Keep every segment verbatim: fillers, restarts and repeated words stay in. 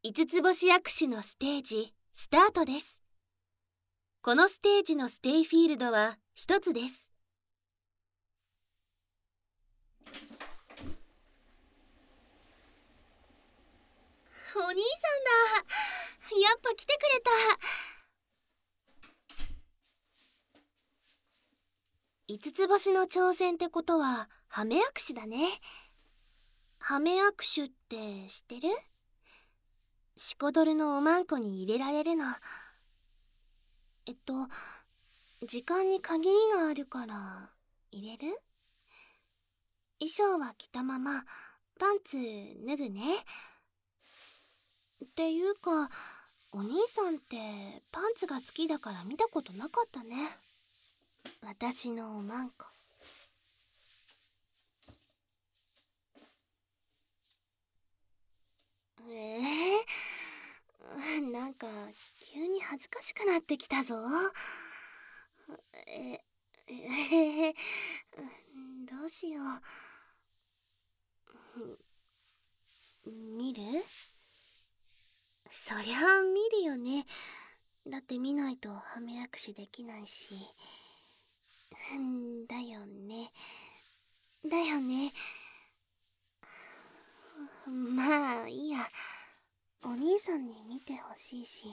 五つ星薬師のステージスタートです。このステージのステイフィールドは一つです。お兄さんだ。やっぱ来てくれた。五つ星の挑戦ってことはハメ薬師だね。ハメ薬師って知ってる？シコドルのおまんこに入れられるの。えっと時間に限りがあるから入れる？衣装は着たままパンツ脱ぐね。っていうかお兄さんってパンツが好きだから見たことなかったね。私のおまんこ。えー、なんか急に恥ずかしくなってきたぞ。ええどうしよう。見る？そりゃあ見るよね。だって見ないとハメ薬師できないし。だよねだよね。まあいいや、お兄さんに見てほしいし。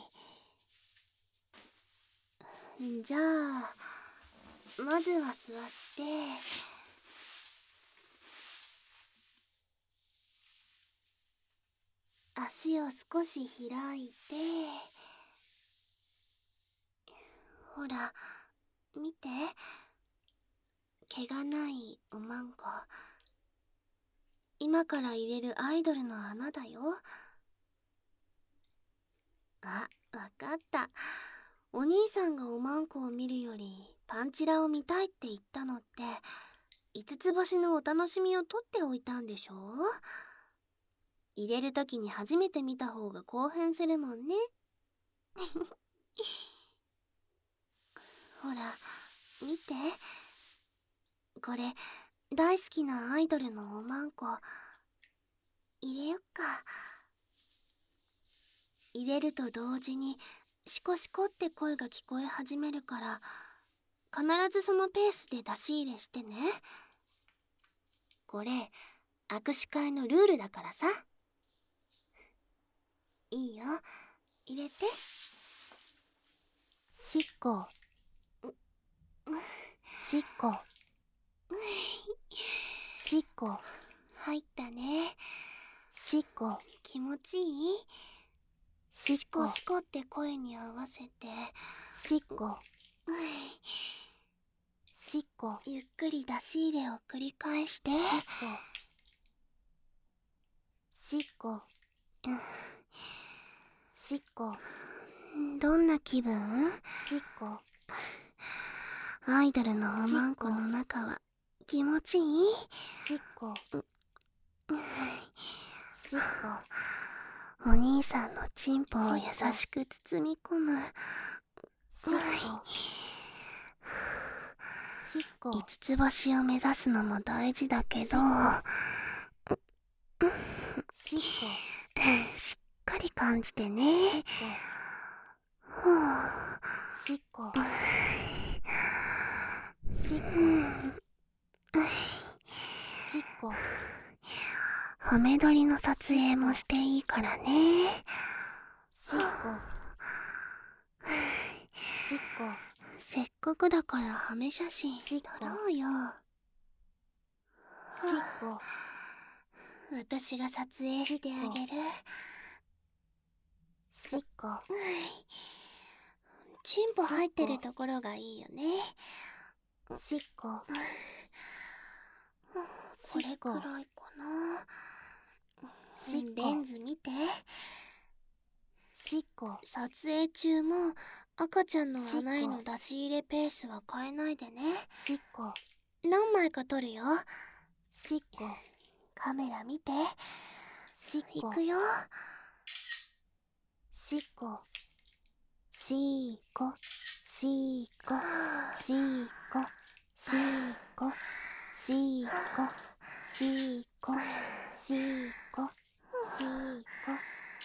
じゃあまずは座って足を少し開いて、ほら見て、毛がないおまんこ。今から入れるアイドルの穴だよ。あ、わかった。お兄さんがおまんこを見るよりパンチラを見たいって言ったのって五つ星のお楽しみを取っておいたんでしょ？入れるときに初めて見た方が興奮するもんね。ほら見て、これ大好きなアイドルのおまんこ。入れよっか。入れると同時にシコシコって声が聞こえ始めるから、必ずそのペースで出し入れしてね。これ握手会のルールだからさ。いいよ、入れて。シコシコシコ。入ったね。シコ。気持ちいい？シコシコって声に合わせて。シコシコ。ゆっくり出し入れを繰り返して。シコシコ。どんな気分？シコ。アイドルのおまんこの中は気持ちいい？シコシコ。お兄さんのチンポを優しく包み込む。シコシコ。五つ星を目指すのも大事だけど、シコしっかり感じてね。シコシコシコシコ。ハメ撮りの撮影もしていいからね。シコシコ。せっかくだからハメ写真撮ろうよ。シコ。私が撮影してあげる。シコ。チンポ入ってるところがいいよね。シコ。これくらいかな。レンズ見て。シコ。撮影中も赤ちゃんの穴への出し入れペースは変えないでね。シコ。何枚か撮るよ。シコ。カメラ見て。シコ。いくよ。シコシコシコシコシコシコシコシコシコ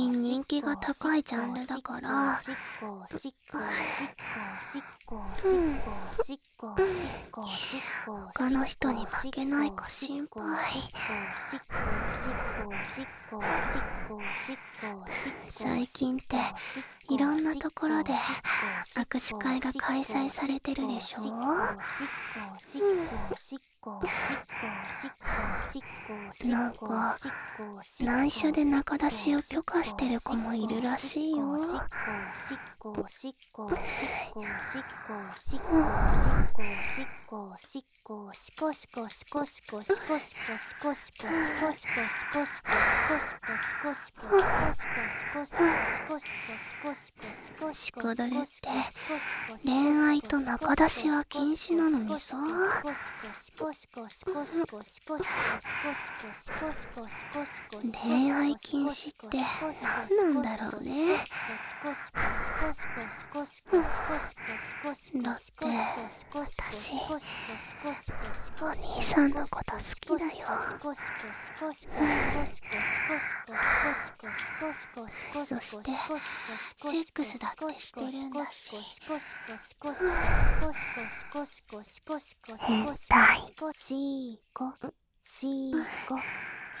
近人気が高いジャンルだから、他の人に負けないか心配。最近っていろんなところで握手会が開催されてるでしょ。なんか内緒で仲出しを許可してる子もいるらしいよ。シコドルって恋愛と仲出しは禁止なのにさ。恋愛禁止って何なんだろうね。だって私お兄さんのこと好きだよ。そしてセックスだってしてるんだし。変態。シーコシーコ